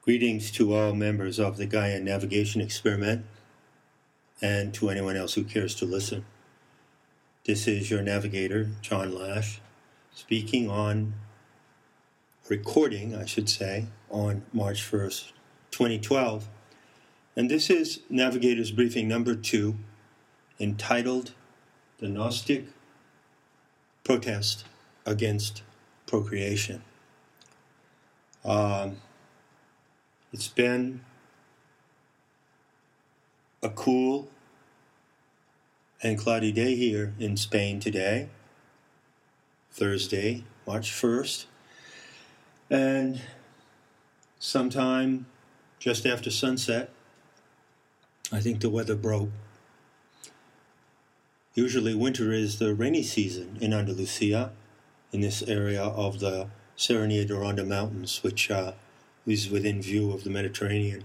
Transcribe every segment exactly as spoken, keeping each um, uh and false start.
Greetings to all members of the Gaia Navigation Experiment and to anyone else who cares to listen. This is your navigator, John Lash, speaking on, recording, I should say, on March first, twenty twelve. And this is Navigator's Briefing number two, entitled The Gnostic Protest Against Procreation. Um, it's been a cool and cloudy day here in Spain today, Thursday, March first, and sometime just after sunset, I think the weather broke. Usually winter is the rainy season in Andalusia, in this area of the Serranía de Ronda Mountains, which uh, is within view of the Mediterranean.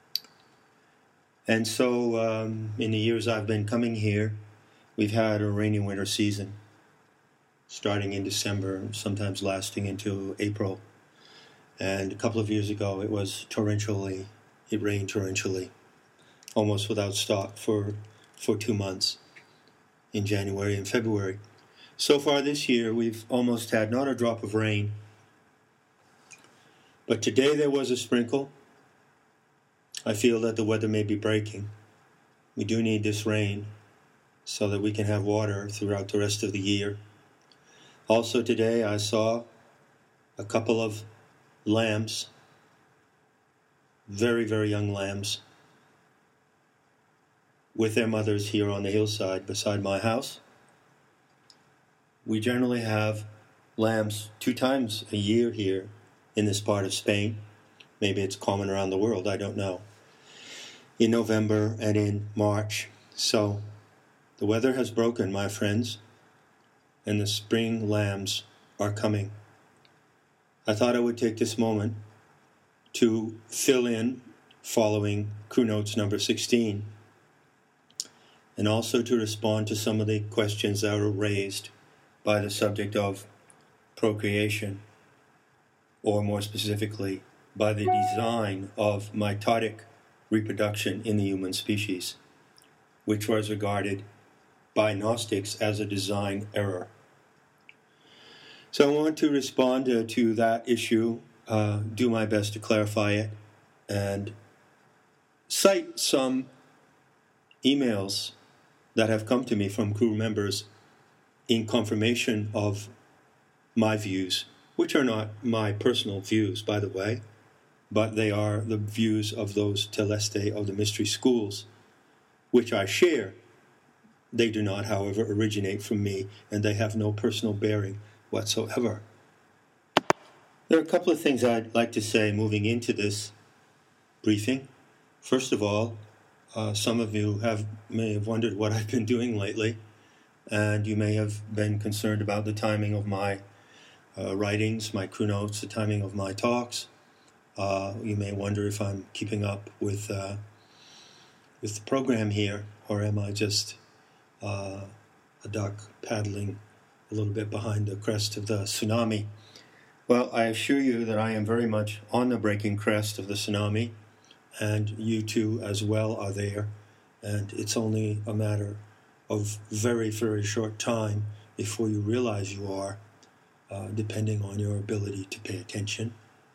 And so um, in the years I've been coming here, we've had a rainy winter season, starting in December, sometimes lasting into April. And a couple of years ago, it was torrentially, it rained torrentially, almost without stop for, for two months in January and February. So far this year, we've almost had not a drop of rain. But today there was a sprinkle. I feel that the weather may be breaking. We do need this rain so that we can have water throughout the rest of the year. Also today I saw a couple of lambs, very, very young lambs, with their mothers here on the hillside beside my house. We generally have lambs two times a year here in this part of Spain. Maybe it's common around the world, I don't know. In November and in March. So the weather has broken, my friends, and the spring lambs are coming. I thought I would take this moment to fill in following Crew Notes number sixteen, and also to respond to some of the questions that were raised by the subject of procreation, or more specifically, by the design of mitotic reproduction in the human species, which was regarded by Gnostics as a design error. So I want to respond to, to that issue, uh, do my best to clarify it, and cite some emails that have come to me from crew members in confirmation of my views, which are not my personal views, by the way, but they are the views of those Teleste of the mystery schools, which I share. They do not, however, originate from me, and they have no personal bearing whatsoever. There are a couple of things I'd like to say moving into this briefing. First of all, uh, some of you have may have wondered what I've been doing lately, and you may have been concerned about the timing of my Uh, writings, my crew notes, the timing of my talks. Uh, you may wonder if I'm keeping up with uh, with the program here, or am I just uh, a duck paddling a little bit behind the crest of the tsunami? Well, I assure you that I am very much on the breaking crest of the tsunami, and you too as well are there, and it's only a matter of very, very short time before you realize you are, Uh, depending on your ability to pay attention.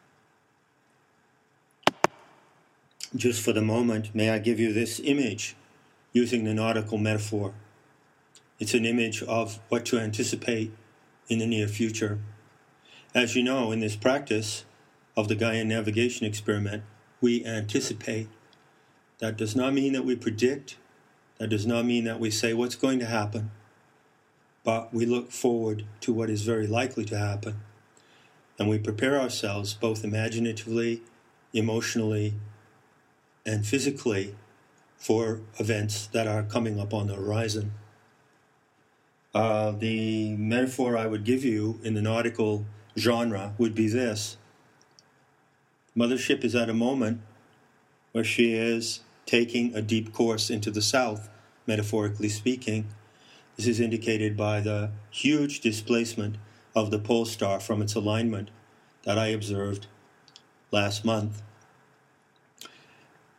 Just for the moment, may I give you this image using the nautical metaphor. It's an image of what to anticipate in the near future. As you know, in this practice of the Gaia Navigation Experiment, we anticipate. That does not mean that we predict. That does not mean that we say what's going to happen. But we look forward to what is very likely to happen, and we prepare ourselves both imaginatively, emotionally, and physically for events that are coming up on the horizon. Uh, the metaphor I would give you in the nautical genre would be this. Mothership is at a moment where she is taking a deep course into the south, metaphorically speaking. This is indicated by the huge displacement of the pole star from its alignment that I observed last month.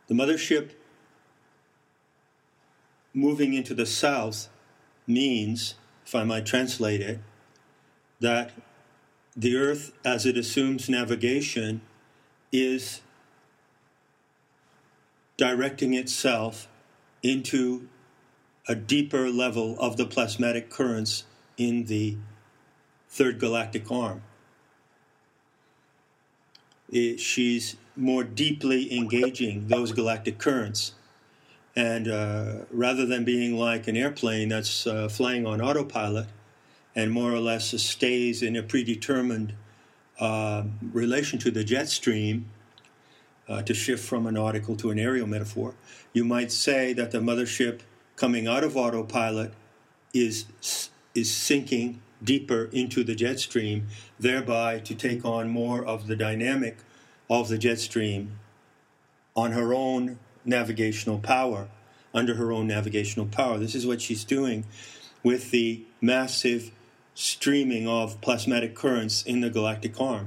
The mothership moving into the south means, if I might translate it, that the Earth, as it assumes navigation, is directing itself into a deeper level of the plasmatic currents in the third galactic arm. It, she's more deeply engaging those galactic currents. And uh, rather than being like an airplane that's uh, flying on autopilot and more or less stays in a predetermined uh, relation to the jet stream, uh, to shift from a nautical to an aerial metaphor, you might say that the mothership coming out of autopilot is is sinking deeper into the jet stream, thereby to take on more of the dynamic of the jet stream on her own navigational power, under her own navigational power. This is what she's doing with the massive streaming of plasmatic currents in the galactic arm.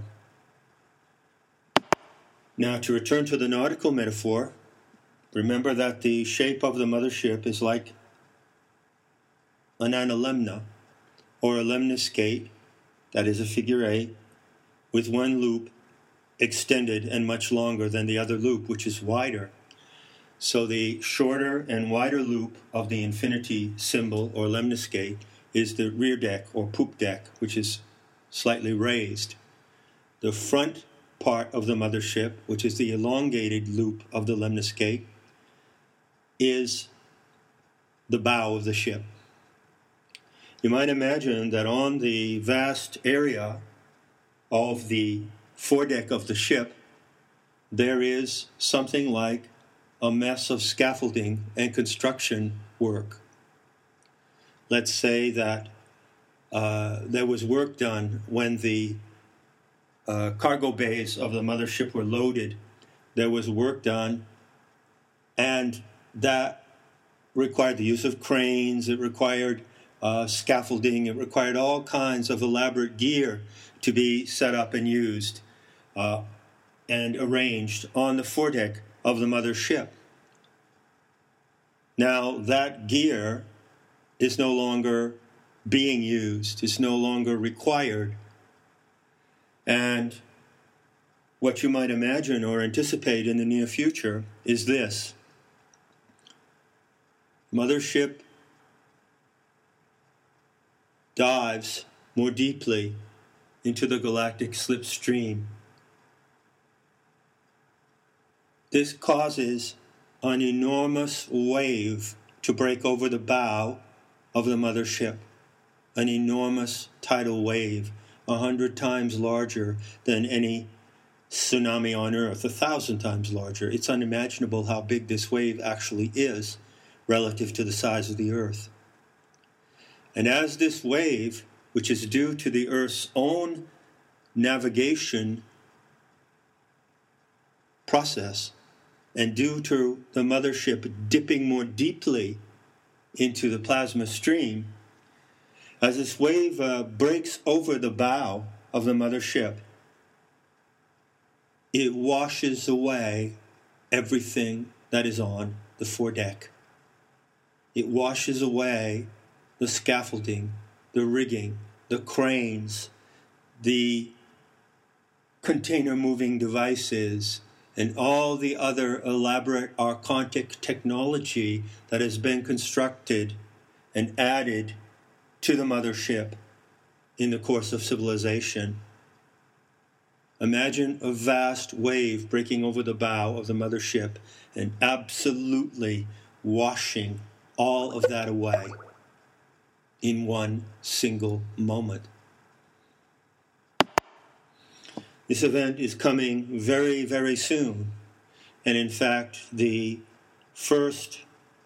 Now, to return to the nautical metaphor, remember that the shape of the mothership is like an analemma, or a lemniscate, that is a figure eight, with one loop extended and much longer than the other loop, which is wider. So the shorter and wider loop of the infinity symbol, or lemniscate, is the rear deck, or poop deck, which is slightly raised. The front part of the mothership, which is the elongated loop of the lemniscate, is the bow of the ship. You might imagine that on the vast area of the foredeck of the ship, there is something like a mess of scaffolding and construction work. Let's say that uh, there was work done when the uh, cargo bays of the mothership were loaded. There was work done, and that required the use of cranes, it required uh, scaffolding, it required all kinds of elaborate gear to be set up and used uh, and arranged on the foredeck of the mothership. Now, that gear is no longer being used, is no longer required. And what you might imagine or anticipate in the near future is this. Mothership dives more deeply into the galactic slipstream. This causes an enormous wave to break over the bow of the mothership, an enormous tidal wave, a hundred times larger than any tsunami on Earth, a thousand times larger. It's unimaginable how big this wave actually is relative to the size of the Earth. And as this wave, which is due to the Earth's own navigation process, and due to the mothership dipping more deeply into the plasma stream, as this wave uh, breaks over the bow of the mothership, it washes away everything that is on the foredeck. It washes away the scaffolding, the rigging, the cranes, the container moving devices, and all the other elaborate archontic technology that has been constructed and added to the mothership in the course of civilization. Imagine a vast wave breaking over the bow of the mothership and absolutely washing all of that away in one single moment. This event is coming very, very soon. And in fact, the first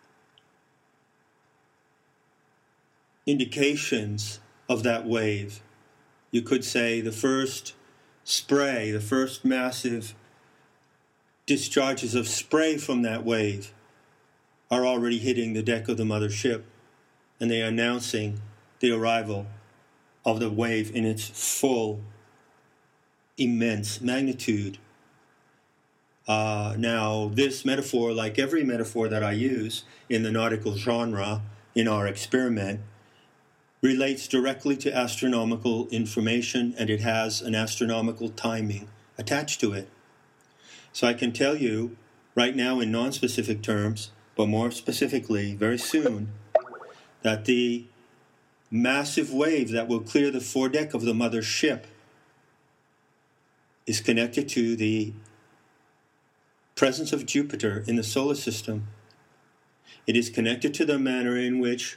indications of that wave, you could say the first spray, the first massive discharges of spray from that wave are already hitting the deck of the mothership, and they are announcing the arrival of the wave in its full, immense magnitude. Uh, now, this metaphor, like every metaphor that I use in the nautical genre in our experiment, relates directly to astronomical information, and it has an astronomical timing attached to it. So I can tell you right now in non-specific terms, but more specifically very soon, that the massive wave that will clear the foredeck of the mother ship is connected to the presence of Jupiter in the solar system. It is connected to the manner in which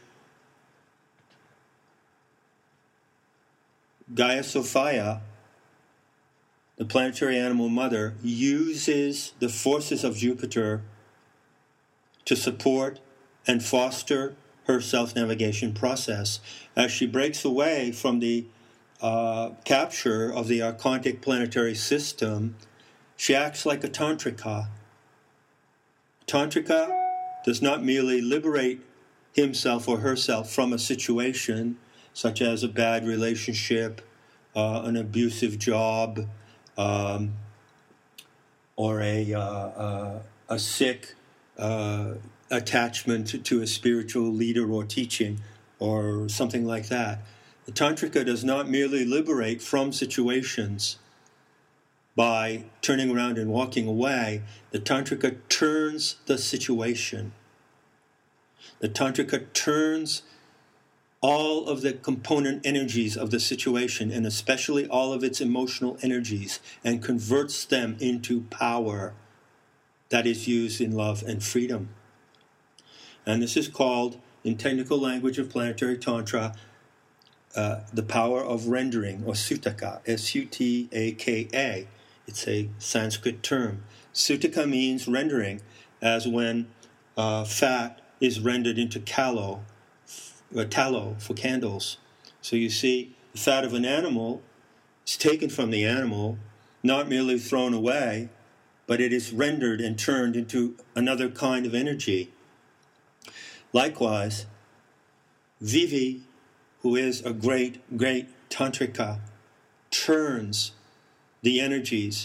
Gaia Sophia, the planetary animal mother, uses the forces of Jupiter to support and foster her self-navigation process. As she breaks away from the uh, capture of the archontic planetary system, she acts like a tantrika. Tantrika does not merely liberate himself or herself from a situation, such as a bad relationship, uh, an abusive job, um, or a, uh, uh, a sick uh, attachment to, to a spiritual leader or teaching, or something like that. The Tantrika does not merely liberate from situations by turning around and walking away. The Tantrika turns the situation. The Tantrika turns all of the component energies of the situation, and especially all of its emotional energies, and converts them into power that is used in love and freedom. And this is called, in technical language of planetary tantra, uh, the power of rendering, or sutaka, S U T A K A. It's a Sanskrit term. Sutaka means rendering, as when uh, fat is rendered into tallow, uh, tallow for candles. So you see, the fat of an animal is taken from the animal, not merely thrown away, but it is rendered and turned into another kind of energy. Likewise, Vivi, who is a great, great tantrika, turns the energies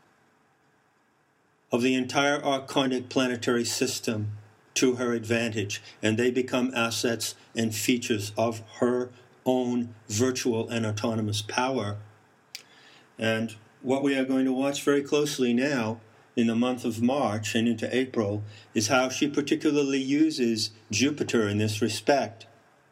of the entire archonic planetary system to her advantage, and they become assets and features of her own virtual and autonomous power. And what we are going to watch very closely now in the month of March and into April is how she particularly uses Jupiter in this respect.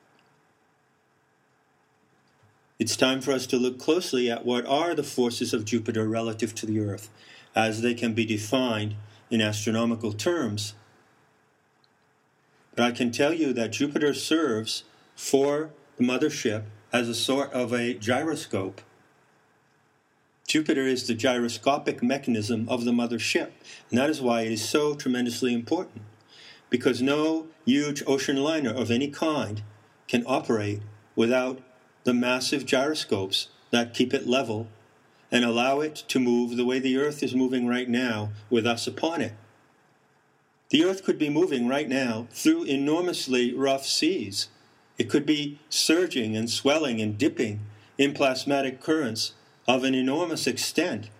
It's time for us to look closely at what are the forces of Jupiter relative to the Earth, as they can be defined in astronomical terms. But I can tell you that Jupiter serves for the mothership as a sort of a gyroscope. Jupiter is the gyroscopic mechanism of the mothership, and that is why it is so tremendously important, because no huge ocean liner of any kind can operate without the massive gyroscopes that keep it level and allow it to move the way the Earth is moving right now with us upon it. The Earth could be moving right now through enormously rough seas. It could be surging and swelling and dipping in plasmatic currents of an enormous extent.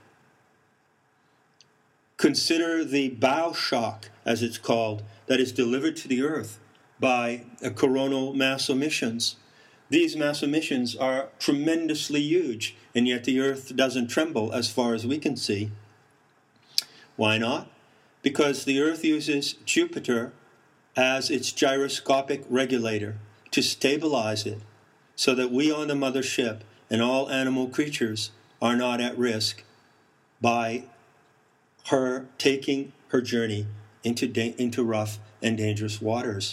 Consider the bow shock, as it's called, that is delivered to the Earth by coronal mass emissions. These mass emissions are tremendously huge, and yet the Earth doesn't tremble as far as we can see. Why not? Because the Earth uses Jupiter as its gyroscopic regulator to stabilize it, so that we on the mothership and all animal creatures are not at risk by her taking her journey into, da- into rough and dangerous waters.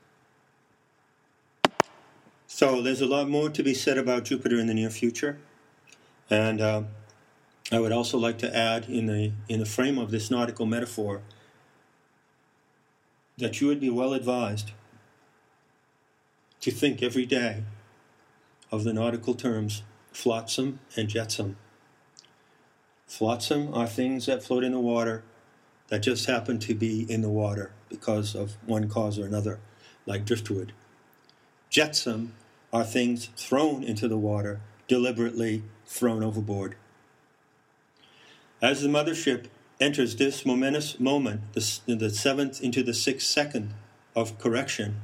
So there's a lot more to be said about Jupiter in the near future. And uh, I would also like to add in the, in the frame of this nautical metaphor that you would be well advised to think every day of the nautical terms flotsam and jetsam. Flotsam are things that float in the water that just happen to be in the water because of one cause or another, like driftwood. Jetsam are things thrown into the water, deliberately thrown overboard. As the mothership enters this momentous moment, the, the seventh into the sixth second of correction,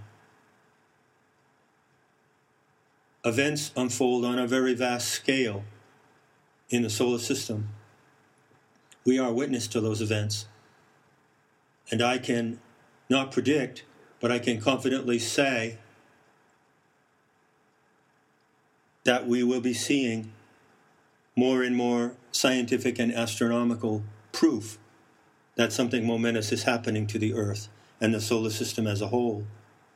events unfold on a very vast scale in the solar system. We are witness to those events. And I can not predict, but I can confidently say that we will be seeing more and more scientific and astronomical proof that something momentous is happening to the Earth and the solar system as a whole.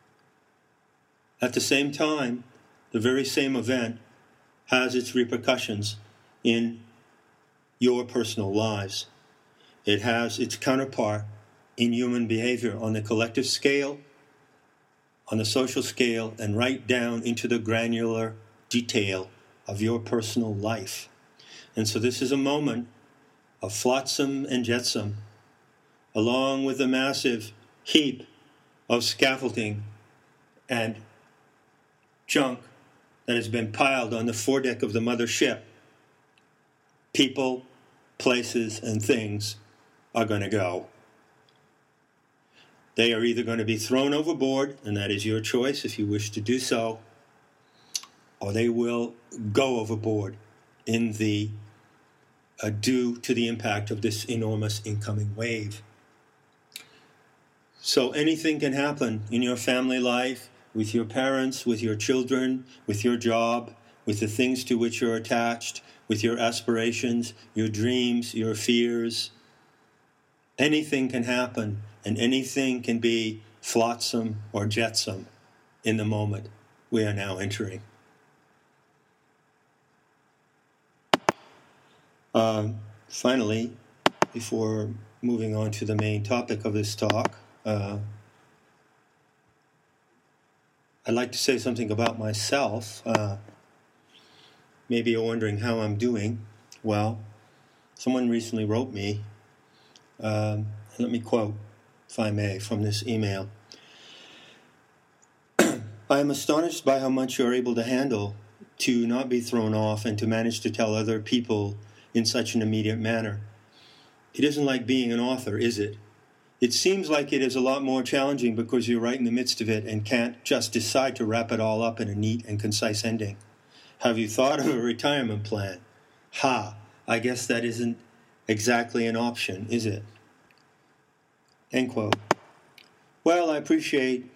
At the same time, the very same event has its repercussions in your personal lives. It has its counterpart in human behavior on the collective scale, on the social scale, and right down into the granular detail of your personal life. And so this is a moment of flotsam and jetsam, along with a massive heap of scaffolding and junk that has been piled on the foredeck of the mothership. People, places, and things are going to go. They are either going to be thrown overboard, and that is your choice if you wish to do so, or they will go overboard in the uh, due to the impact of this enormous incoming wave. So anything can happen in your family life, with your parents, with your children, with your job, with the things to which you're attached, with your aspirations, your dreams, your fears. Anything can happen, and anything can be flotsam or jetsam in the moment we are now entering. Uh, finally, before moving on to the main topic of this talk, uh, I'd like to say something about myself. Uh, maybe you're wondering how I'm doing. Well, someone recently wrote me, um, let me quote, if I may, from this email. I am astonished by how much you're able to handle, to not be thrown off, and to manage to tell other people in such an immediate manner. It isn't like being an author, is it? It seems like it is a lot more challenging because you're right in the midst of it and can't just decide to wrap it all up in a neat and concise ending. Have you thought of a retirement plan? Ha, I guess that isn't exactly an option, is it? End quote. Well, I appreciate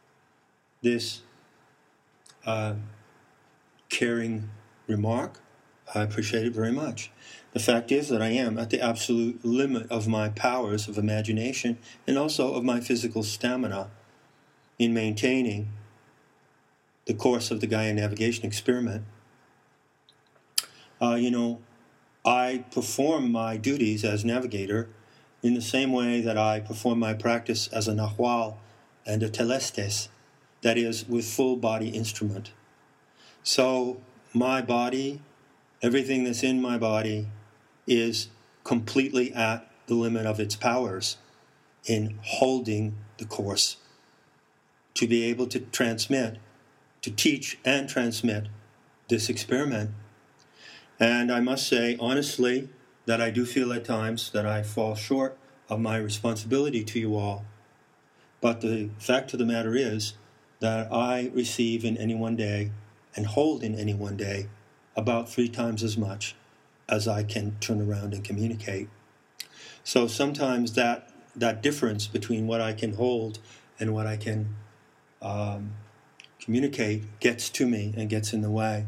this uh, caring remark. I appreciate it very much. The fact is that I am at the absolute limit of my powers of imagination and also of my physical stamina in maintaining the course of the Gaia navigation experiment. Uh, you know, I perform my duties as navigator in the same way that I perform my practice as a Nahual and a Telestes, that is, with full body instrument. So my body, everything that's in my body, is completely at the limit of its powers in holding the course to be able to transmit, to teach and transmit this experiment. And I must say, honestly, that I do feel at times that I fall short of my responsibility to you all. But the fact of the matter is that I receive in any one day and hold in any one day about three times as much as I can turn around and communicate. So sometimes that that difference between what I can hold and what I can um, communicate gets to me and gets in the way.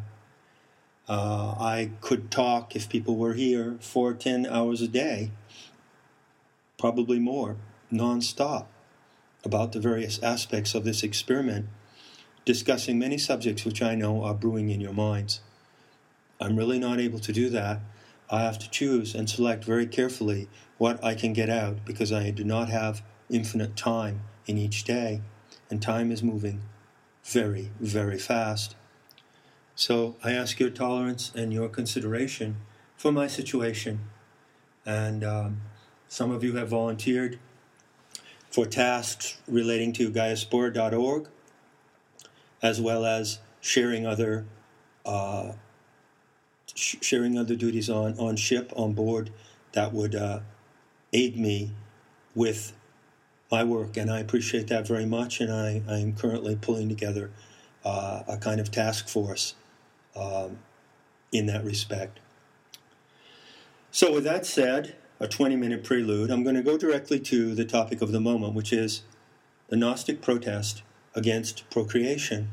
Uh, I could talk, if people were here, for ten hours a day, probably more, non-stop, about the various aspects of this experiment, discussing many subjects which I know are brewing in your minds. I'm really not able to do that. I have to choose and select very carefully what I can get out, because I do not have infinite time in each day, and time is moving very, very fast. So I ask your tolerance and your consideration for my situation. And um, some of you have volunteered for tasks relating to Gaiaspora dot org, as well as sharing other uh, sh- sharing other duties on, on ship, on board, that would uh, aid me with my work, and I appreciate that very much, and I, I am currently pulling together uh, a kind of task force um, in that respect. So with that said, a twenty-minute prelude, I'm going to go directly to the topic of the moment, which is the Gnostic protest against procreation.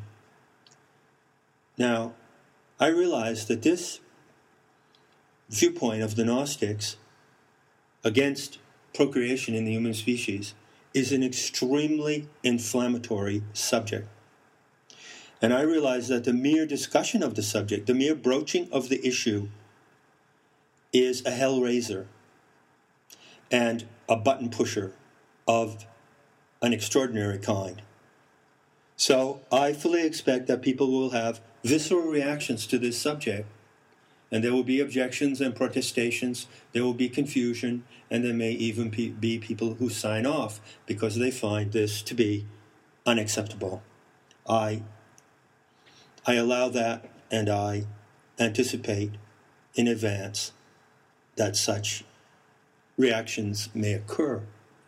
Now, I realize that this viewpoint of the Gnostics against procreation in the human species is an extremely inflammatory subject. And I realize that the mere discussion of the subject, the mere broaching of the issue, is a hellraiser and a button pusher of an extraordinary kind. So I fully expect that people will have visceral reactions to this subject, and there will be objections and protestations, there will be confusion, and there may even be people who sign off because they find this to be unacceptable. I, I allow that, and I anticipate in advance that such reactions may occur.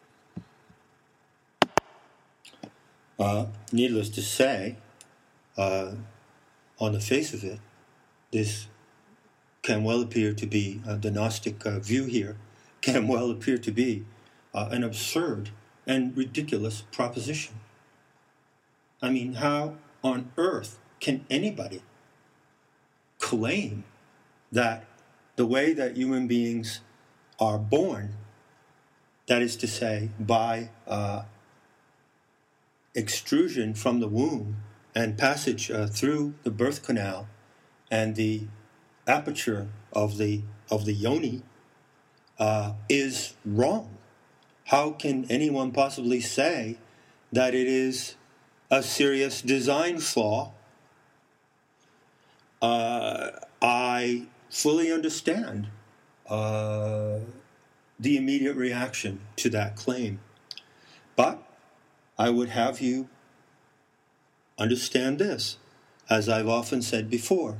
Uh, needless to say, uh, on the face of it, this can well appear to be, uh, the Gnostic uh, view here, can well appear to be uh, an absurd and ridiculous proposition. I mean, how on earth can anybody claim that the way that human beings are born, that is to say, by uh, extrusion from the womb and passage uh, through the birth canal and the aperture of the of the yoni, uh, is wrong? How can anyone possibly say that it is a serious design flaw? Uh, I fully understand uh, the immediate reaction to that claim, but I would have you understand this, as I've often said before.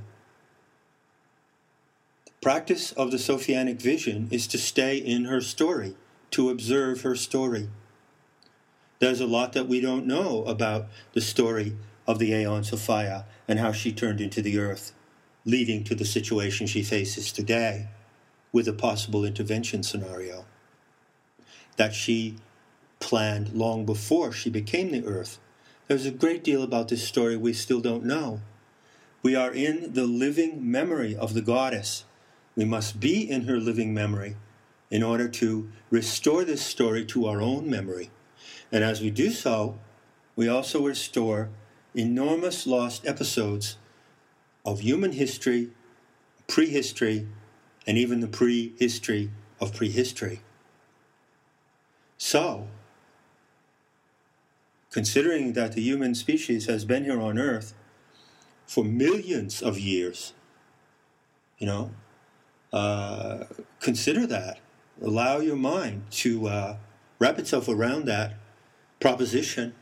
The practice of the Sophianic vision is to stay in her story, to observe her story. There's a lot that we don't know about the story of the Aeon Sophia and how she turned into the earth, leading to the situation she faces today with a possible intervention scenario that she planned long before she became the earth. There's a great deal about this story we still don't know. We are in the living memory of the goddess. We must be in her living memory in order to restore this story to our own memory. And as we do so, we also restore enormous lost episodes of human history, prehistory, and even the prehistory of prehistory. So, considering that the human species has been here on Earth for millions of years, you know, uh, consider that. Allow your mind to uh, wrap itself around that proposition.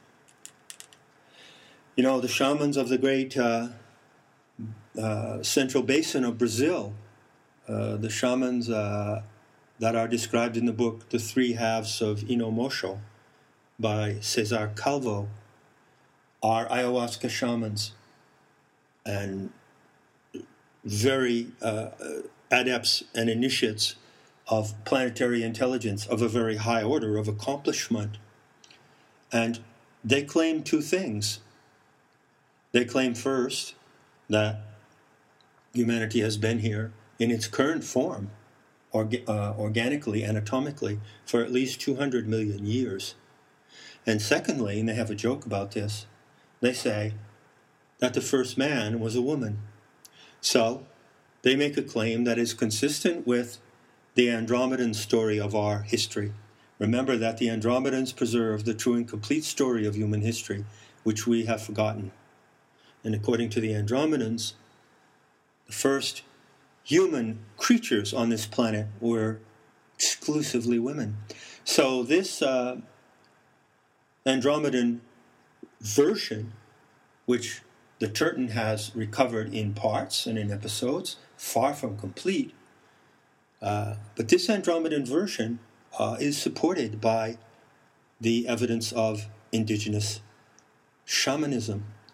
You know, the shamans of the great uh, uh, central basin of Brazil, uh, the shamans uh, that are described in the book The Three Halves of Inomosho by Cesar Calvo, are ayahuasca shamans and very uh, adepts and initiates of planetary intelligence of a very high order of accomplishment. And they claim two things. They claim first that humanity has been here in its current form, orga- uh, organically, anatomically, for at least two hundred million years. And secondly, and they have a joke about this, they say that the first man was a woman. So they make a claim that is consistent with the Andromedan story of our history. Remember that the Andromedans preserve the true and complete story of human history, which we have forgotten. And according to the Andromedans, the first human creatures on this planet were exclusively women. So this uh, Andromedan version, which the Turton has recovered in parts and in episodes, far from complete, uh, but this Andromedan version uh, is supported by the evidence of indigenous shamanism.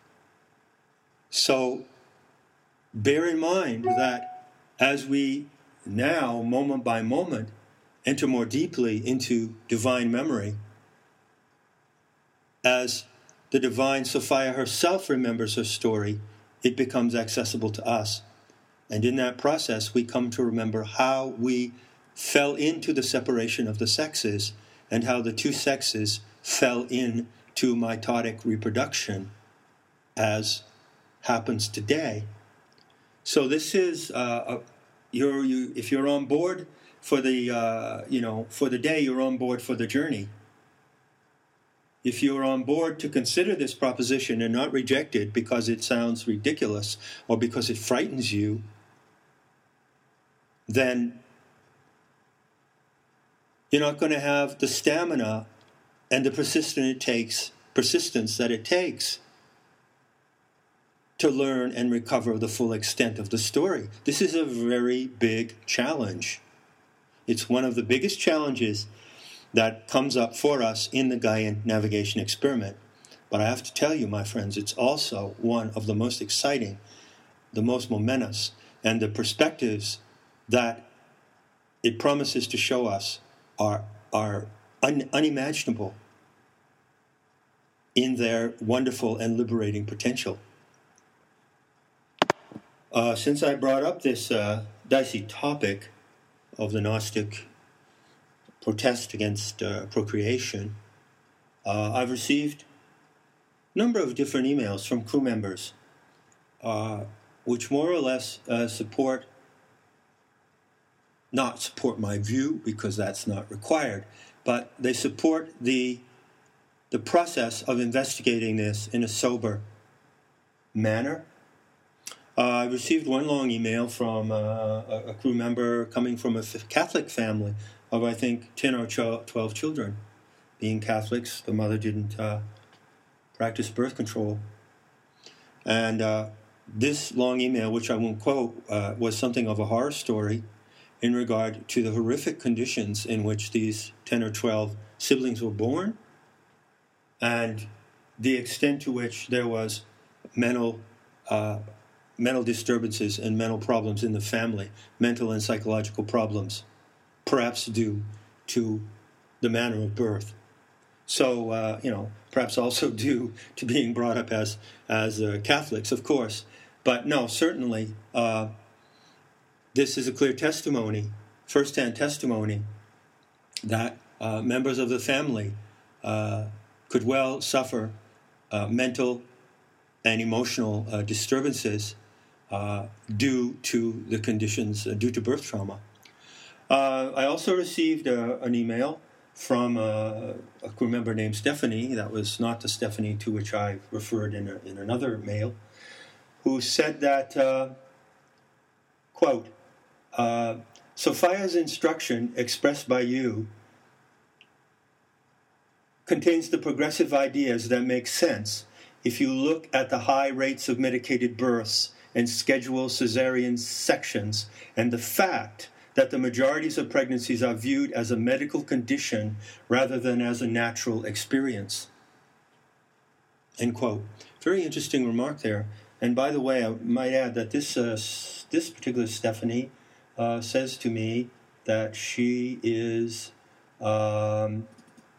So bear in mind that as we now, moment by moment, enter more deeply into divine memory, as the divine Sophia herself remembers her story, it becomes accessible to us. And in that process, we come to remember how we fell into the separation of the sexes and how the two sexes fell into mitotic reproduction as happens today. So this is, uh, a, you're, you, if you're on board for the, uh, you know, for the day, you're on board for the journey. If you're on board to consider this proposition and not reject it because it sounds ridiculous or because it frightens you, then you're not going to have the stamina and the persistence it takes, persistence that it takes to learn and recover the full extent of the story. This is a very big challenge. It's one of the biggest challenges that comes up for us in the Gaian navigation experiment. But I have to tell you, my friends, it's also one of the most exciting, the most momentous, and the perspectives that it promises to show us are, are un, unimaginable in their wonderful and liberating potential. Uh, since I brought up this uh, dicey topic of the Gnostic protest against uh, procreation, uh, I've received a number of different emails from crew members uh, which more or less uh, support, not support my view because that's not required, but they support the, the process of investigating this in a sober manner. Uh, I received one long email from uh, a, a crew member coming from a Catholic family of, I think, ten or twelve children. Being Catholics, the mother didn't uh, practice birth control. And uh, this long email, which I won't quote, uh, was something of a horror story in regard to the horrific conditions in which these ten or twelve siblings were born and the extent to which there was mental uh, mental disturbances and mental problems in the family, mental and psychological problems, perhaps due to the manner of birth. So, uh, you know, perhaps also due to being brought up as, as uh, Catholics, of course. But no, certainly, uh, this is a clear testimony, first-hand testimony, that uh, members of the family uh, could well suffer uh, mental and emotional uh, disturbances uh, due to the conditions, uh, due to birth trauma. Uh, I also received uh, an email from uh, a crew member named Stephanie. That was not the Stephanie to which I referred in, a, in another mail, who said that, uh, quote, uh, Sophia's instruction expressed by you contains the progressive ideas that make sense if you look at the high rates of medicated births and scheduled cesarean sections and the fact that the majorities of pregnancies are viewed as a medical condition rather than as a natural experience. End quote. Very interesting remark there. And by the way, I might add that this uh, this particular Stephanie uh, says to me that she is um,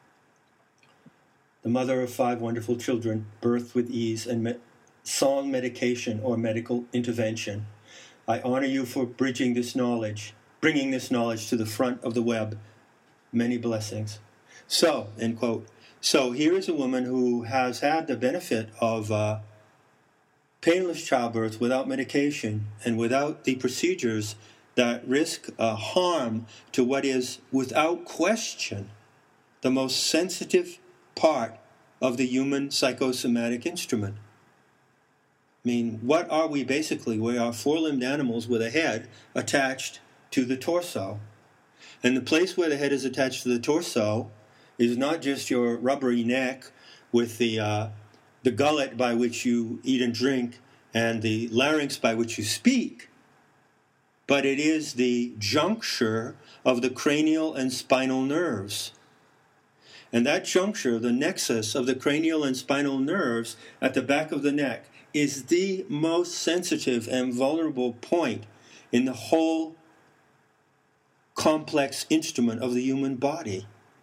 the mother of five wonderful children, birthed with ease and me- sans medication or medical intervention. I honor you for bridging this knowledge, bringing this knowledge to the front of the web. Many blessings. So, end quote. So here is a woman who has had the benefit of uh, painless childbirth without medication and without the procedures that risk uh, harm to what is, without question, the most sensitive part of the human psychosomatic instrument. I mean, what are we basically? We are four-limbed animals with a head attached to the torso. And the place where the head is attached to the torso is not just your rubbery neck with the uh, the gullet by which you eat and drink and the larynx by which you speak, but it is the juncture of the cranial and spinal nerves. And that juncture, the nexus of the cranial and spinal nerves at the back of the neck, is the most sensitive and vulnerable point in the whole complex instrument of the human body.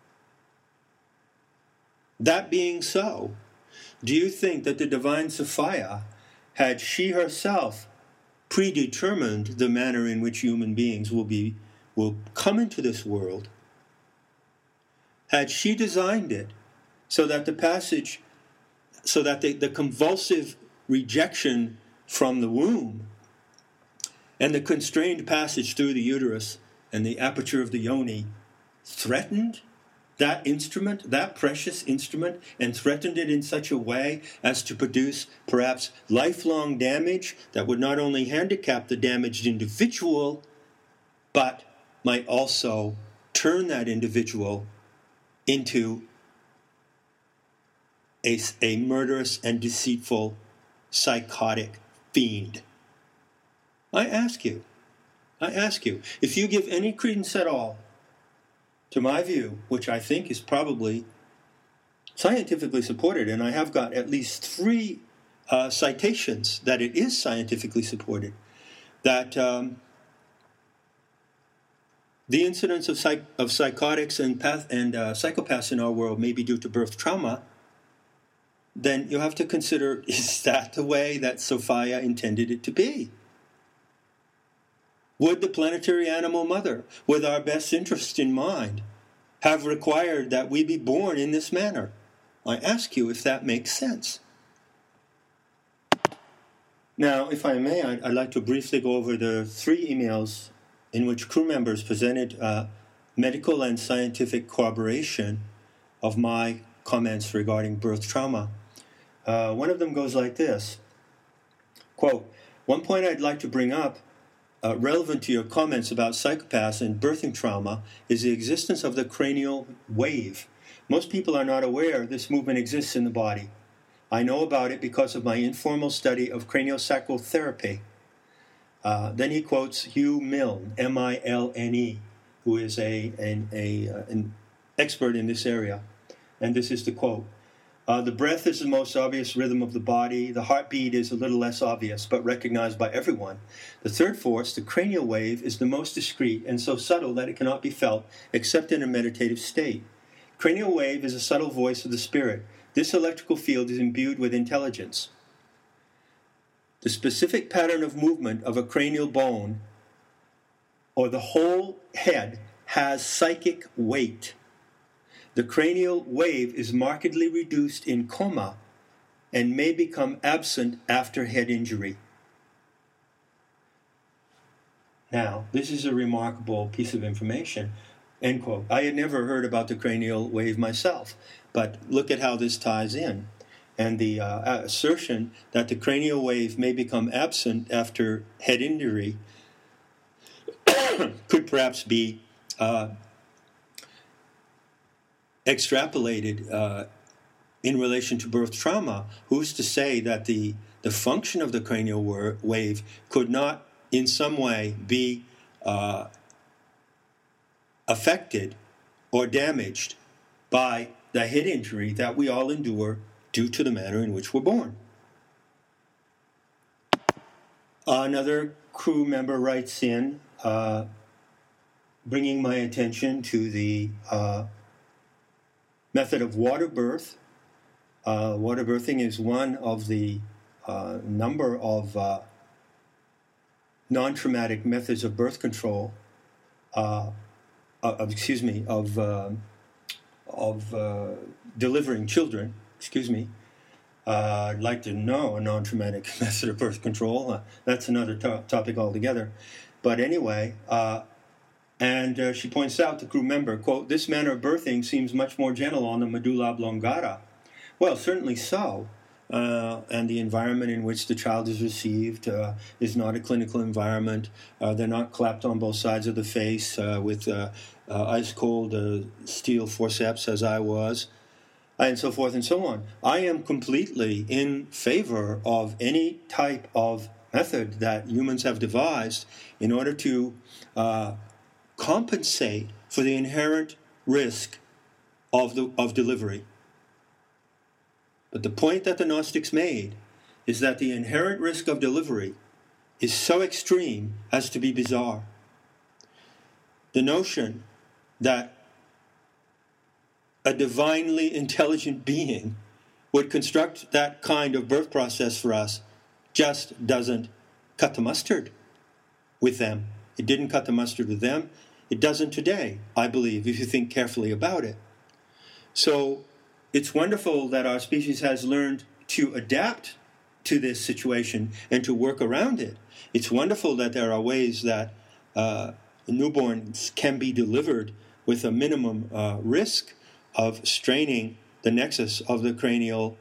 That being so, do you think that the divine Sophia, had she herself predetermined the manner in which human beings will be will come into this world, had she designed it so that the passage, so that the, the convulsive rejection from the womb and the constrained passage through the uterus and the aperture of the yoni threatened that instrument, that precious instrument, and threatened it in such a way as to produce perhaps lifelong damage that would not only handicap the damaged individual, but might also turn that individual into a, a murderous and deceitful psychotic fiend. I ask you, I ask you, if you give any credence at all to my view, which I think is probably scientifically supported, and I have got at least three uh, citations that it is scientifically supported, that um, the incidence of, psych- of psychotics and, path- and uh, psychopaths in our world may be due to birth trauma, then you have to consider, is that the way that Sophia intended it to be? Would the planetary animal mother, with our best interest in mind, have required that we be born in this manner? I ask you if that makes sense. Now, if I may, I'd, I'd like to briefly go over the three emails in which crew members presented uh, medical and scientific corroboration of my comments regarding birth trauma. Uh, one of them goes like this, quote, "One point I'd like to bring up Uh, relevant to your comments about psychopaths and birthing trauma is the existence of the cranial wave. Most people are not aware this movement exists in the body. I know about it because of my informal study of craniosacral therapy." Uh, then he quotes Hugh Milne, M I L N E, who is a, an, a, uh, an expert in this area. And this is the quote. Uh, "the breath is the most obvious rhythm of the body. The heartbeat is a little less obvious, but recognized by everyone. The third force, the cranial wave, is the most discreet and so subtle that it cannot be felt except in a meditative state. Cranial wave is a subtle voice of the spirit. This electrical field is imbued with intelligence. The specific pattern of movement of a cranial bone or the whole head has psychic weight. The cranial wave is markedly reduced in coma and may become absent after head injury." Now, this is a remarkable piece of information, end quote. I had never heard about the cranial wave myself, but look at how this ties in. And the uh, assertion that the cranial wave may become absent after head injury could perhaps be uh, extrapolated uh, in relation to birth trauma. Who's to say that the, the function of the cranial wave could not in some way be uh, affected or damaged by the head injury that we all endure due to the manner in which we're born? Another crew member writes in, uh, bringing my attention to the uh, method of water birth. Uh, water birthing is one of the uh, number of uh, non-traumatic methods of birth control. Uh, of excuse me, of uh, of uh, delivering children. Excuse me. Uh, I'd like to know a non-traumatic method of birth control. Uh, that's another to- topic altogether. But anyway. Uh, And uh, she points out, the crew member, quote, "This manner of birthing seems much more gentle on the medulla oblongata." Well, certainly so. Uh, and the environment in which the child is received uh, is not a clinical environment. Uh, they're not clapped on both sides of the face uh, with uh, uh, ice-cold uh, steel forceps, as I was, and so forth and so on. I am completely in favor of any type of method that humans have devised in order to Uh, compensate for the inherent risk of, the, of delivery. But the point that the Gnostics made is that the inherent risk of delivery is so extreme as to be bizarre. The notion that a divinely intelligent being would construct that kind of birth process for us just doesn't cut the mustard with them. It didn't cut the mustard with them. It doesn't today, I believe, if you think carefully about it. So it's wonderful that our species has learned to adapt to this situation and to work around it. It's wonderful that there are ways that uh, newborns can be delivered with a minimum uh, risk of straining the nexus of the cranial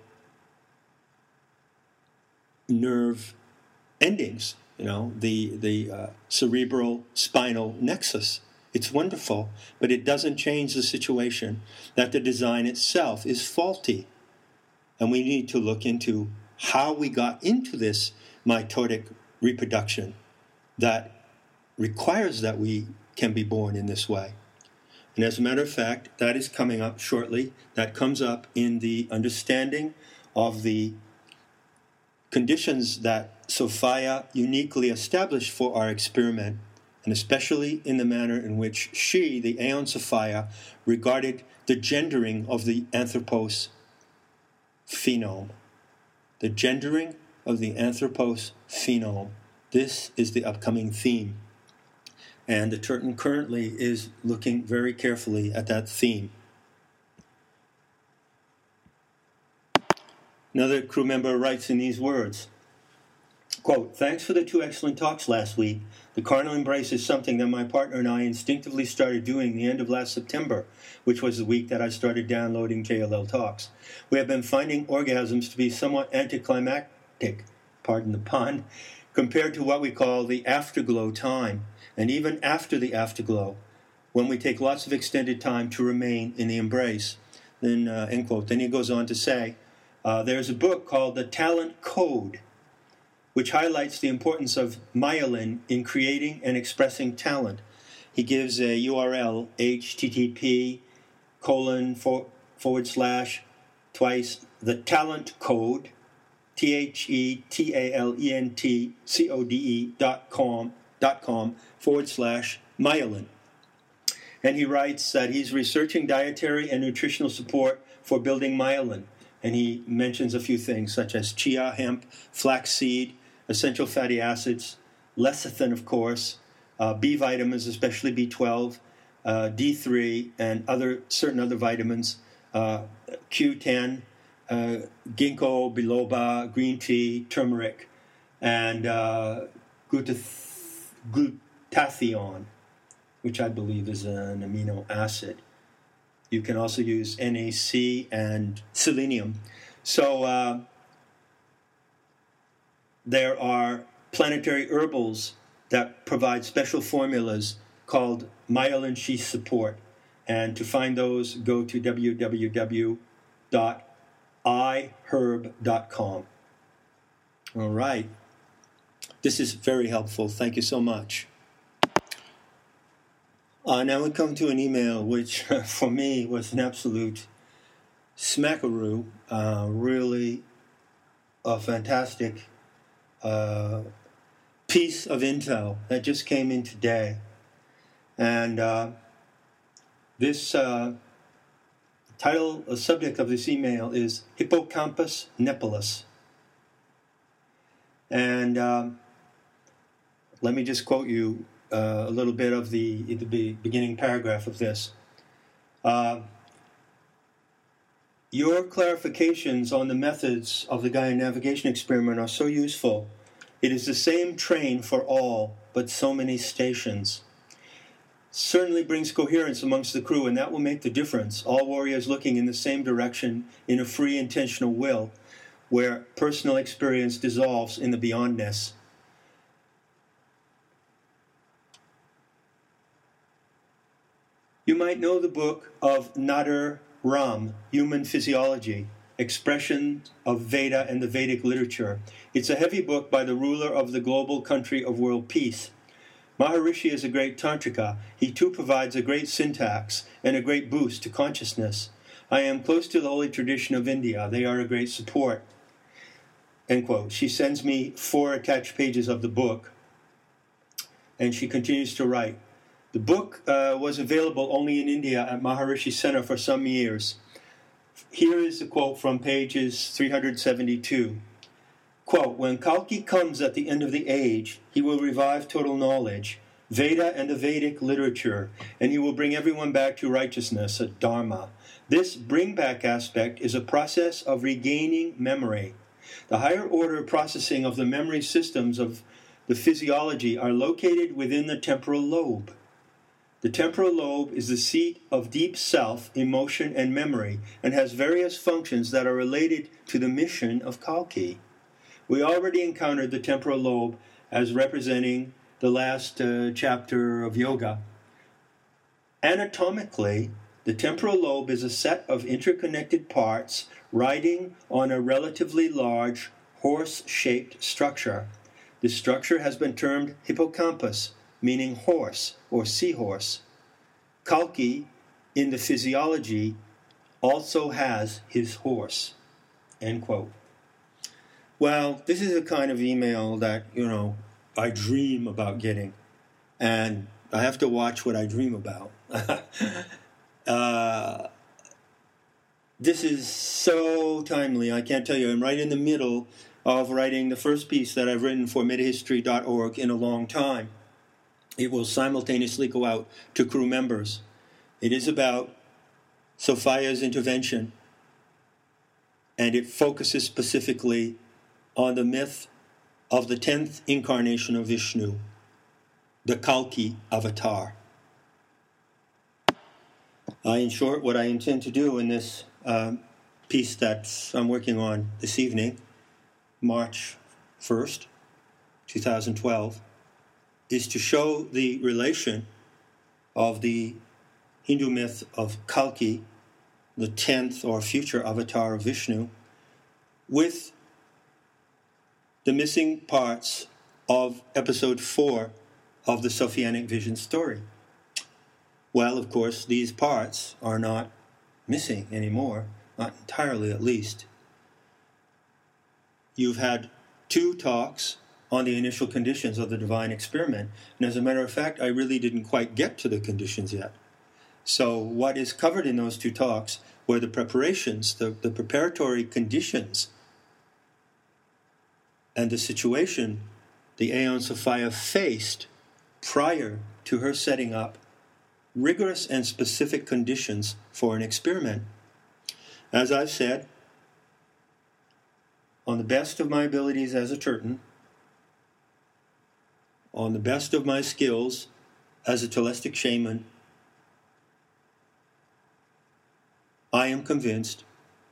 nerve endings, you know, the, the uh, cerebral spinal nexus. It's wonderful, but it doesn't change the situation that the design itself is faulty. And we need to look into how we got into this mitotic reproduction that requires that we can be born in this way. And as a matter of fact, that is coming up shortly. That comes up in the understanding of the conditions that Sophia uniquely established for our experiment, and especially in the manner in which she, the Aeon Sophia, regarded the gendering of the anthropos phenome. The gendering of the anthropos phenome. This is the upcoming theme. And the Turton currently is looking very carefully at that theme. Another crew member writes in these words, quote, "Thanks for the two excellent talks last week. The carnal embrace is something that my partner and I instinctively started doing the end of last September, which was the week that I started downloading J L L Talks. We have been finding orgasms to be somewhat anticlimactic, pardon the pun, compared to what we call the afterglow time, and even after the afterglow, when we take lots of extended time to remain in the embrace." Then, uh, end quote. Then he goes on to say, uh, there's a book called The Talent Code, which highlights the importance of myelin in creating and expressing talent. He gives a U R L, http colon for, forward slash twice the talent code, T H E T A L E N T C O D E dot com, dot com forward slash myelin. And he writes that he's researching dietary and nutritional support for building myelin. And he mentions a few things such as chia, hemp, flaxseed, essential fatty acids, lecithin, of course, uh, B vitamins, especially B twelve, uh, D three, and other certain other vitamins, uh, Q ten, uh, ginkgo biloba, green tea, turmeric, and uh, glutathione, glutathione, which I believe is an amino acid. You can also use N A C and selenium. So uh, there are planetary herbals that provide special formulas called myelin sheath support. And to find those, go to w w w dot i herb dot com. All right. This is very helpful. Thank you so much. Uh, now we come to an email which, uh, for me, was an absolute smackaroo. Uh, really a fantastic uh, piece of intel that just came in today. And uh, this uh, title, the subject of this email is Hippocampus Nepalus. And uh, let me just quote you Uh, a little bit of the, the beginning paragraph of this. Uh, Your clarifications on the methods of the Gaia navigation experiment are so useful. It is the same train for all, but so many stations. Certainly brings coherence amongst the crew, and that will make the difference. All warriors looking in the same direction in a free, intentional will, where personal experience dissolves in the beyondness. You might know the book of Nader Ram, Human Physiology, Expressions of Veda and the Vedic Literature. It's a heavy book by the ruler of the global country of world peace. Maharishi is a great tantrika. He too provides a great syntax and a great boost to consciousness. I am close to the holy tradition of India. They are a great support. End quote. She sends me four attached pages of the book, and she continues to write. The book uh, was available only in India at Maharishi Center for some years. Here is a quote from pages three hundred seventy-two. Quote, when Kalki comes at the end of the age, he will revive total knowledge, Veda and the Vedic literature, and he will bring everyone back to righteousness, a dharma. This bring-back aspect is a process of regaining memory. The higher order processing of the memory systems of the physiology are located within the temporal lobe. The temporal lobe is the seat of deep self, emotion, and memory, and has various functions that are related to the mission of Kalki. We already encountered the temporal lobe as representing the last uh, chapter of yoga. Anatomically, the temporal lobe is a set of interconnected parts riding on a relatively large horse-shaped structure. This structure has been termed hippocampus, meaning horse or seahorse. Kalki, in the physiology, also has his horse. End quote. Well, this is a kind of email that, you know, I dream about getting. And I have to watch what I dream about. uh, this is so timely. I can't tell you. I'm right in the middle of writing the first piece that I've written for metahistory dot org in a long time. It will simultaneously go out to crew members. It is about Sophia's intervention. And it focuses specifically on the myth of the tenth incarnation of Vishnu, the Kalki avatar. Uh, in short, what I intend to do in this uh, piece that I'm working on this evening, March first, twenty twelve, is to show the relation of the Hindu myth of Kalki, the tenth or future avatar of Vishnu, with the missing parts of episode four of the Sophianic Vision story. Well, of course, these parts are not missing anymore, not entirely at least. You've had two talks on the initial conditions of the divine experiment, and as a matter of fact, I really didn't quite get to the conditions yet. So what is covered in those two talks were the preparations, the, the preparatory conditions, and the situation the Aeon Sophia faced prior to her setting up rigorous and specific conditions for an experiment. As I've said, on the best of my abilities as a Turton, on the best of my skills as a Telestic shaman, I am convinced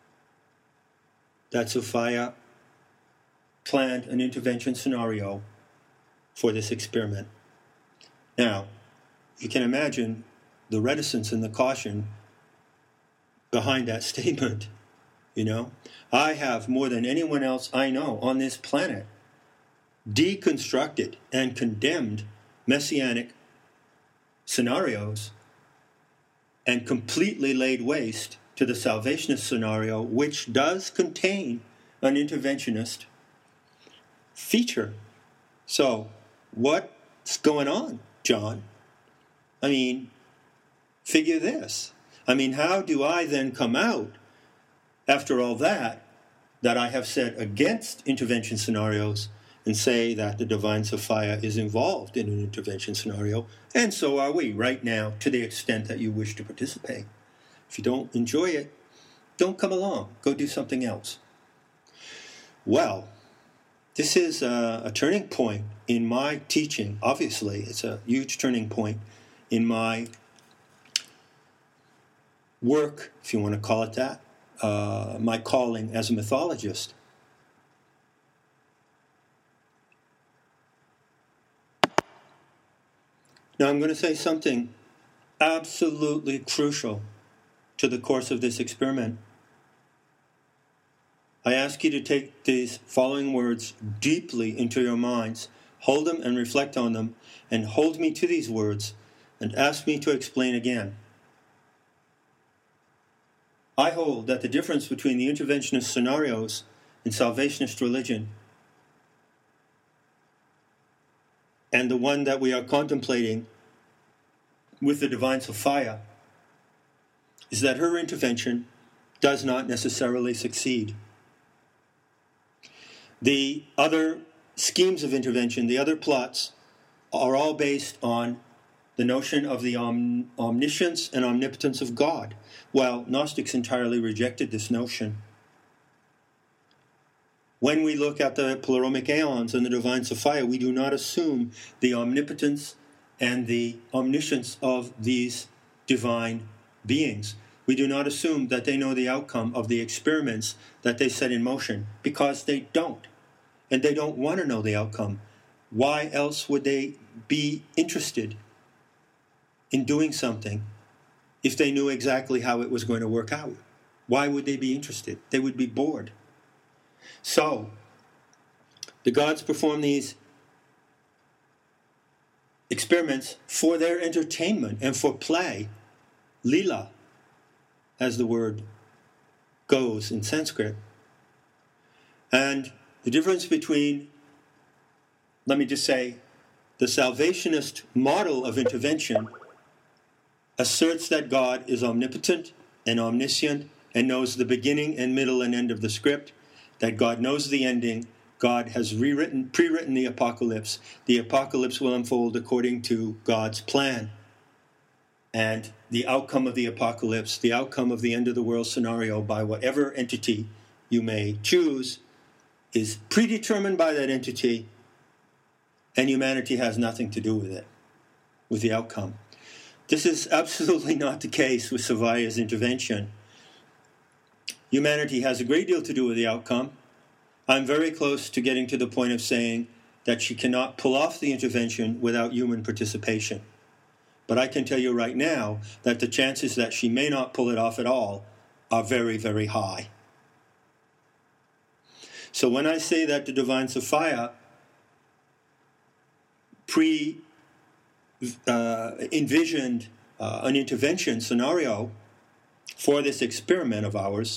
that Sophia planned an intervention scenario for this experiment. Now, you can imagine the reticence and the caution behind that statement, you know. I have, more than anyone else I know on this planet, deconstructed and condemned messianic scenarios and completely laid waste to the salvationist scenario, which does contain an interventionist feature. So, what's going on, John? I mean, figure this. I mean, how do I then come out, after all that, that I have said against intervention scenarios and say that the Divine Sophia is involved in an intervention scenario, and so are we right now, to the extent that you wish to participate. If you don't enjoy it, don't come along. Go do something else. Well, this is a, a turning point in my teaching. Obviously, it's a huge turning point in my work, if you want to call it that, uh, my calling as a mythologist. Now, I'm going to say something absolutely crucial to the course of this experiment. I ask you to take these following words deeply into your minds. hold them and reflect on them, and hold me to these words, and ask me to explain again. I hold that the difference between the interventionist scenarios in salvationist religion and the one that we are contemplating with the divine Sophia is that her intervention does not necessarily succeed. The other schemes of intervention, the other plots, are all based on the notion of the om- omniscience and omnipotence of God, while Gnostics entirely rejected this notion. When we look at the Pleroma Aeons and the divine Sophia, we do not assume the omnipotence and the omniscience of these divine beings. We do not assume that they know the outcome of the experiments that they set in motion, because they don't. And they don't want to know the outcome. Why else would they be interested in doing something if they knew exactly how it was going to work out? Why would they be interested? They would be bored. So, the gods perform these experiments for their entertainment and for play, lila, as the word goes in Sanskrit. And the difference between, let me just say, the salvationist model of intervention asserts that God is omnipotent and omniscient and knows the beginning and middle and end of the script, that God knows the ending. God has rewritten, pre-written the apocalypse. The apocalypse will unfold according to God's plan. And the outcome of the apocalypse, the outcome of the end of the world scenario, by whatever entity you may choose, is predetermined by that entity, and humanity has nothing to do with it, with the outcome. This is absolutely not the case with Sophia's intervention. Humanity has a great deal to do with the outcome. I'm very close to getting to the point of saying that she cannot pull off the intervention without human participation. But I can tell you right now that the chances that she may not pull it off at all are very, very high. So when I say that the divine Sophia pre uh, envisioned uh, an intervention scenario for this experiment of ours,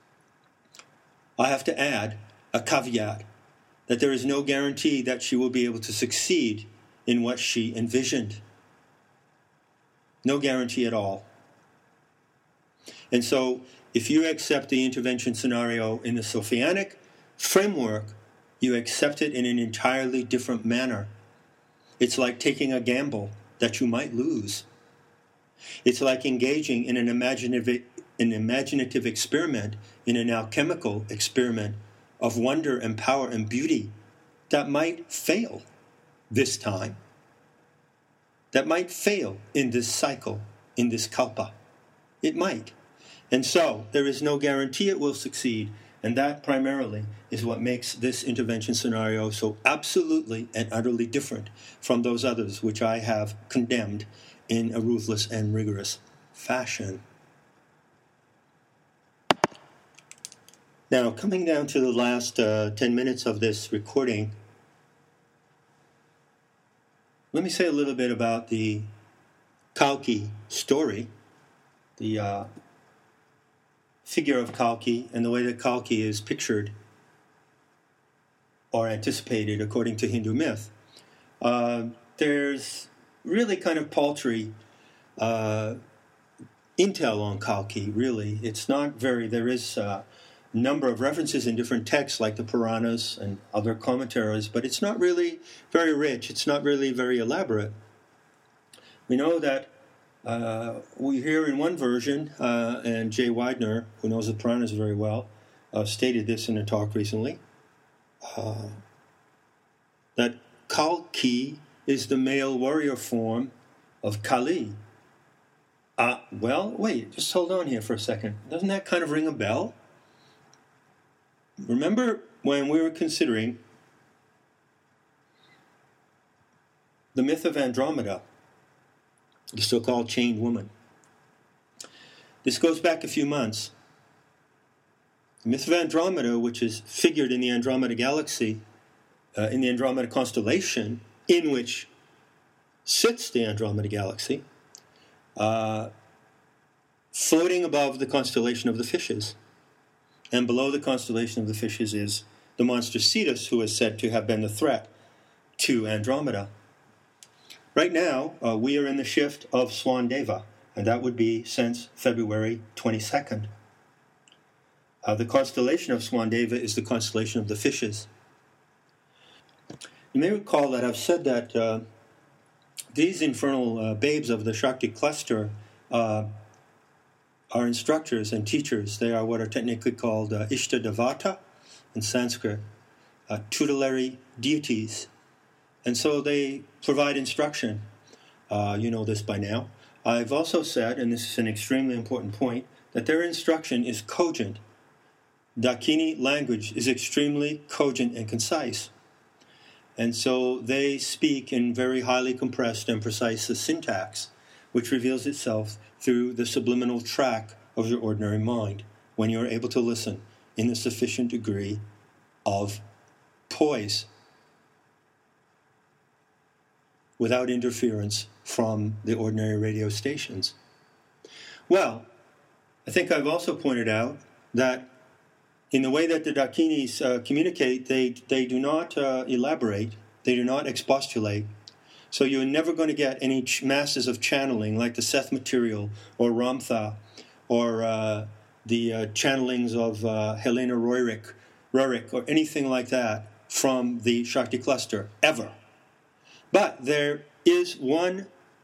I have to add a caveat that there is no guarantee that she will be able to succeed in what she envisioned. No guarantee at all. And so if you accept the intervention scenario in the Sophianic framework, you accept it in an entirely different manner. It's like taking a gamble that you might lose. It's like engaging in an imaginative, an imaginative experiment, in an alchemical experiment of wonder and power and beauty that might fail this time, that might fail in this cycle, in this kalpa. It might. And so there is no guarantee it will succeed. And that primarily is what makes this intervention scenario so absolutely and utterly different from those others which I have condemned in a ruthless and rigorous fashion. Now, coming down to the last uh, ten minutes of this recording, let me say a little bit about the Kalki story, the uh, figure of Kalki, and the way that Kalki is pictured or anticipated according to Hindu myth. Uh, there's really kind of paltry uh, intel on Kalki, really. It's not very, there is a number of references in different texts like the Puranas and other commentaries, but it's not really very rich. It's not really very elaborate. We know that Uh, we hear in one version, uh, and Jay Widener, who knows the Puranas very well, uh, stated this in a talk recently, uh, that Kalki is the male warrior form of Kali. Uh, well, wait, just hold on here for a second. Doesn't that kind of ring a bell? Remember when we were considering the myth of Andromeda, the so-called chained woman. This goes back a few months. The myth of Andromeda, which is figured in the Andromeda galaxy, uh, in the Andromeda constellation, in which sits the Andromeda Galaxy, uh, floating above the constellation of the Fishes. And below the constellation of the Fishes is the monster Cetus, who is said to have been the threat to Andromeda. Right now, uh, we are in the shift of Swan-Deva, and that would be since February twenty-second. Uh, the constellation of Swan-Deva is the constellation of the Fishes. You may recall that I've said that uh, these infernal uh, babes of the Shakti cluster uh, are instructors and teachers. They are what are technically called uh, Ishtadevata in Sanskrit, uh, tutelary deities. And so they provide instruction. Uh, you know this by now. I've also said, and this is an extremely important point, that their instruction is cogent. Dakini language is extremely cogent and concise. And so they speak in very highly compressed and precise syntax, which reveals itself through the subliminal track of your ordinary mind when you're able to listen in a sufficient degree of poise without interference from the ordinary radio stations. Well, I think I've also pointed out that in the way that the Dakinis uh, communicate, they, they do not uh, elaborate, they do not expostulate. So you're never going to get any ch- masses of channeling like the Seth material or Ramtha or uh, the uh, channelings of uh, Helena Roerich, Roerich or anything like that from the Shakti cluster, ever. But there is one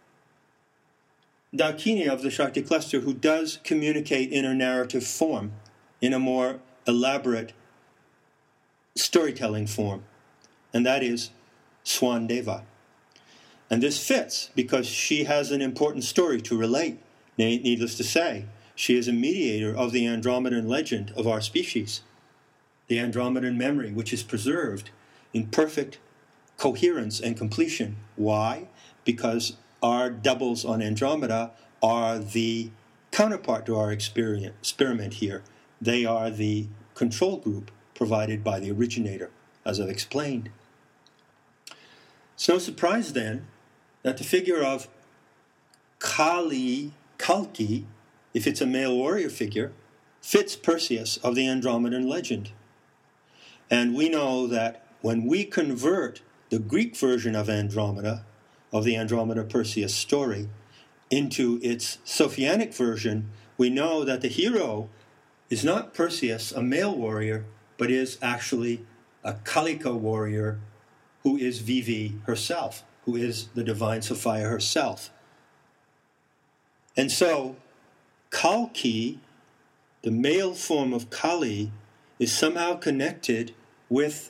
Dakini of the Shakti cluster who does communicate in a narrative form, in a more elaborate storytelling form, and that is Swan-Deva. And this fits because she has an important story to relate. Needless to say, she is a mediator of the Andromedan legend of our species, the Andromedan memory, which is preserved in perfect coherence and completion. Why? Because our doubles on Andromeda are the counterpart to our experiment here. They are the control group provided by the originator, as I've explained. It's no surprise then that the figure of Kali, Kalki, if it's a male warrior figure, fits Perseus of the Andromedan legend. And we know that when we convert the Greek version of Andromeda, of the Andromeda-Perseus story, into its Sophianic version, we know that the hero is not Perseus, a male warrior, but is actually a Kalika warrior who is Vivi herself, who is the divine Sophia herself. And so, Kalki, the male form of Kali, is somehow connected with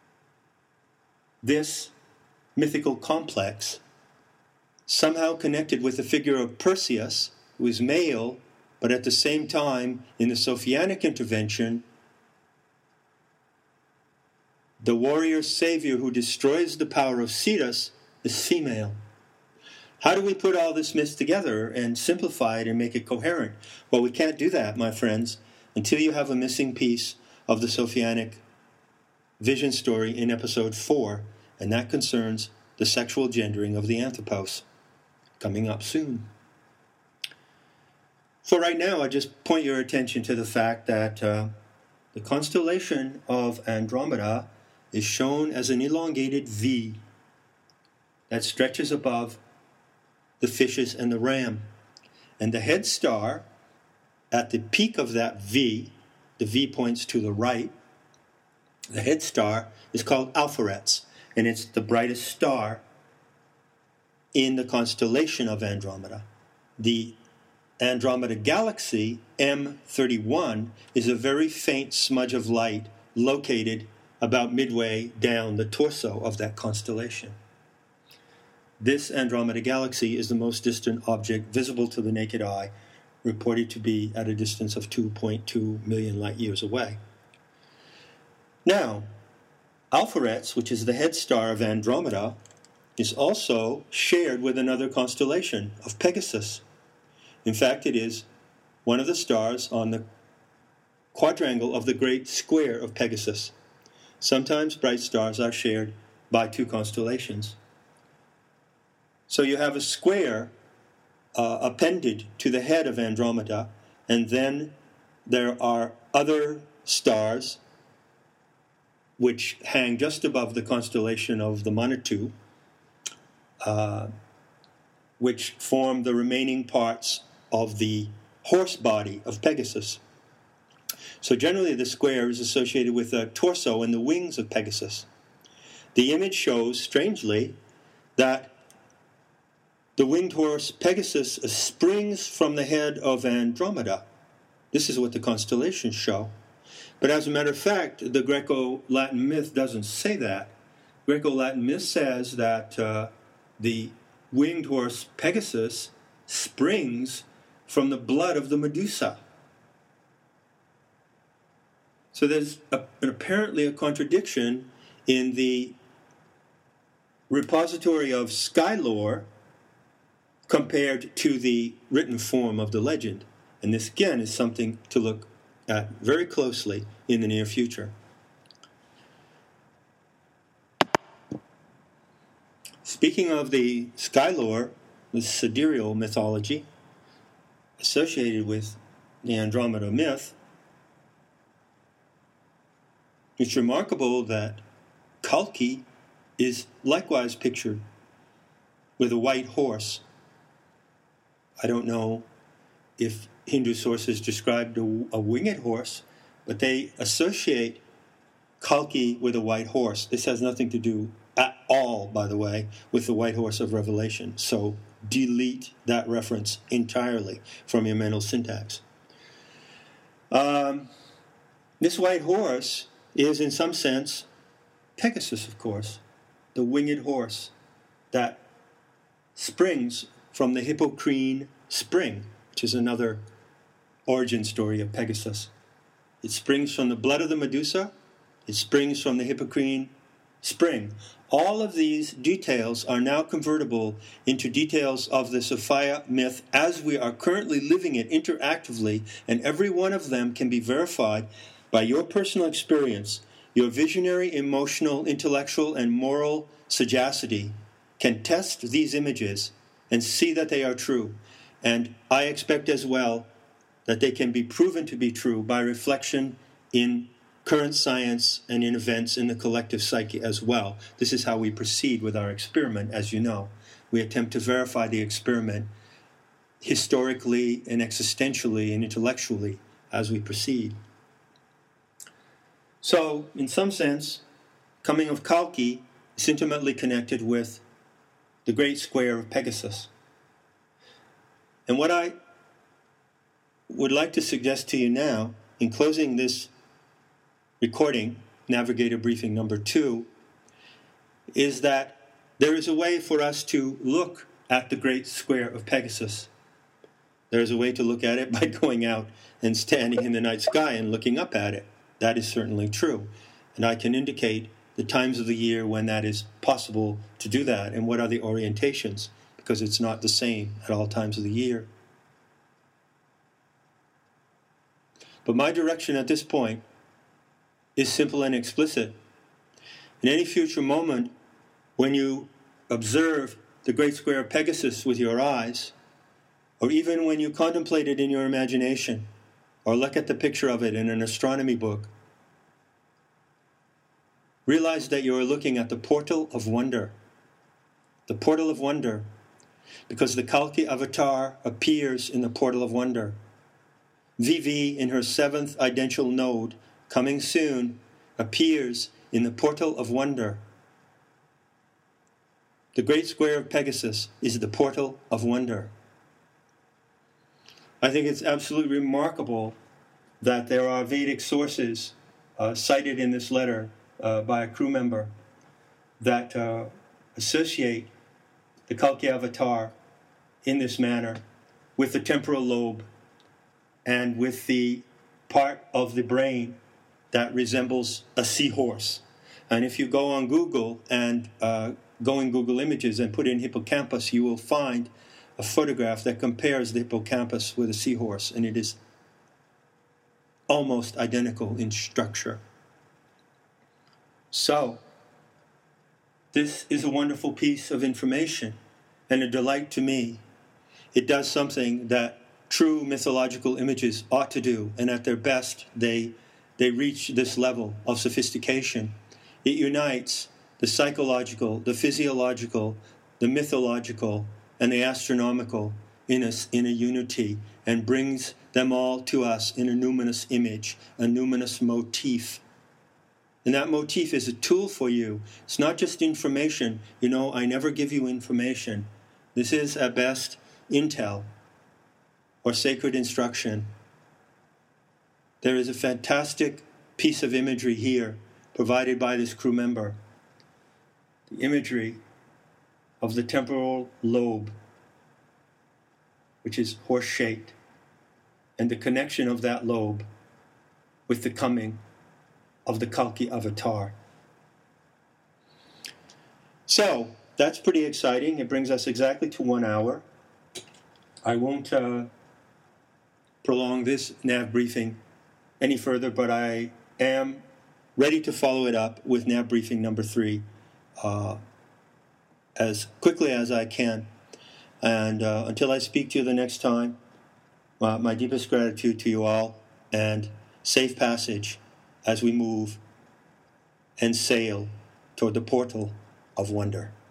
this mythical complex, somehow connected with the figure of Perseus, who is male, but at the same time, in the Sophianic intervention, the warrior savior who destroys the power of Cetus is female. How do we put all this myth together and simplify it and make it coherent? Well, we can't do that, my friends, until you have a missing piece of the Sophianic vision story in episode four, and that concerns the sexual gendering of the Anthropos, coming up soon. For right now, I just point your attention to the fact that uh, the constellation of Andromeda is shown as an elongated V that stretches above the Fishes and the Ram. And the head star at the peak of that V, the V points to the right, the head star is called Alpheretz, and it's the brightest star in the constellation of Andromeda. The Andromeda Galaxy, M thirty-one, is a very faint smudge of light located about midway down the torso of that constellation. This Andromeda Galaxy is the most distant object visible to the naked eye, reported to be at a distance of two point two million light years away. Now, Alpheretz, which is the head star of Andromeda, is also shared with another constellation of Pegasus. In fact, it is one of the stars on the quadrangle of the great square of Pegasus. Sometimes bright stars are shared by two constellations. So you have a square uh, appended to the head of Andromeda, and then there are other stars which hang just above the constellation of the Manitou, uh, which form the remaining parts of the horse body of Pegasus. So generally the square is associated with the torso and the wings of Pegasus. The image shows, strangely, that the winged horse Pegasus springs from the head of Andromeda. This is what the constellations show. But as a matter of fact, the Greco-Latin myth doesn't say that. Greco-Latin myth says that uh, the winged horse Pegasus springs from the blood of the Medusa. So there's a, an, apparently a contradiction in the repository of sky lore compared to the written form of the legend. And this, again, is something to look at very closely in the near future. Speaking of the sky lore, the sidereal mythology associated with the Andromeda myth, it's remarkable that Kalki is likewise pictured with a white horse. I don't know if Hindu sources described a, a winged horse, but they associate Kalki with a white horse. This has nothing to do at all, by the way, with the white horse of Revelation. So delete that reference entirely from your mental syntax. Um, this white horse is, in some sense, Pegasus, of course, the winged horse that springs from the Hippocrene spring, which is another origin story of Pegasus. It springs from the blood of the Medusa. It springs from the Hippocrene spring. All of these details are now convertible into details of the Sophia myth as we are currently living it interactively, and every one of them can be verified by your personal experience. Your visionary, emotional, intellectual, and moral sagacity can test these images and see that they are true. And I expect as well that they can be proven to be true by reflection in current science and in events in the collective psyche as well. This is how we proceed with our experiment, as you know. We attempt to verify the experiment historically and existentially and intellectually as we proceed. So, in some sense, coming of Kalki is intimately connected with the great square of Pegasus. And what I would like to suggest to you now, in closing this recording, Navigator Briefing number two, is that there is a way for us to look at the great square of Pegasus. There is a way to look at it by going out and standing in the night sky and looking up at it. That is certainly true. And I can indicate the times of the year when that is possible to do that and what are the orientations, because it's not the same at all times of the year. But my direction at this point is simple and explicit. In any future moment, when you observe the great square of Pegasus with your eyes, or even when you contemplate it in your imagination, or look at the picture of it in an astronomy book, realize that you are looking at the portal of wonder. The portal of wonder, because the Kalki avatar appears in the portal of wonder. Vivi, in her seventh idential node, coming soon, appears in the portal of wonder. The great square of Pegasus is the portal of wonder. I think it's absolutely remarkable that there are Vedic sources uh, cited in this letter uh, by a crew member that uh, associate the Kalki avatar in this manner with the temporal lobe and with the part of the brain that resembles a seahorse. And if you go on Google and uh, go in Google Images and put in hippocampus, you will find a photograph that compares the hippocampus with a seahorse, and it is almost identical in structure. So, this is a wonderful piece of information and a delight to me. It does something that true mythological images ought to do, and at their best, they, they reach this level of sophistication. It unites the psychological, the physiological, the mythological, and the astronomical in a, in a unity, and brings them all to us in a numinous image, a numinous motif. And that motif is a tool for you. It's not just information. You know, I never give you information. This is, at best, intel or sacred instruction. There is a fantastic piece of imagery here provided by this crew member. The imagery of the temporal lobe, which is horse-shaped, and the connection of that lobe with the coming of the Kalki avatar. So, that's pretty exciting. It brings us exactly to one hour. I won't uh, prolong this nav briefing any further, but I am ready to follow it up with nav briefing number three uh, as quickly as I can. And uh, until I speak to you the next time, uh, my deepest gratitude to you all, and safe passage as we move and sail toward the portal of wonder.